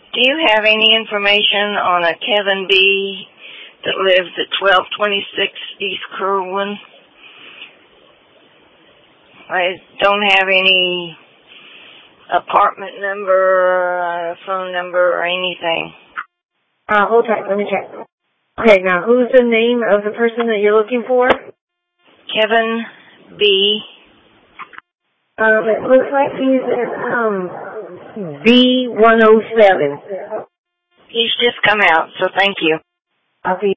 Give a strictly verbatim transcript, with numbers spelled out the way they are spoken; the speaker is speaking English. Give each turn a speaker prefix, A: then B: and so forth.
A: Do you have any information on a Kevin B. that lives at twelve twenty-six East Kerwin? I don't have any apartment number, uh, phone number, or anything.
B: Uh, hold tight, let me check. Okay, now who's the name of the person that you're looking for?
A: Kevin B.
B: Um, it looks like he's at, um, B one oh seven.
A: He's just come out, so thank you.
B: I'll be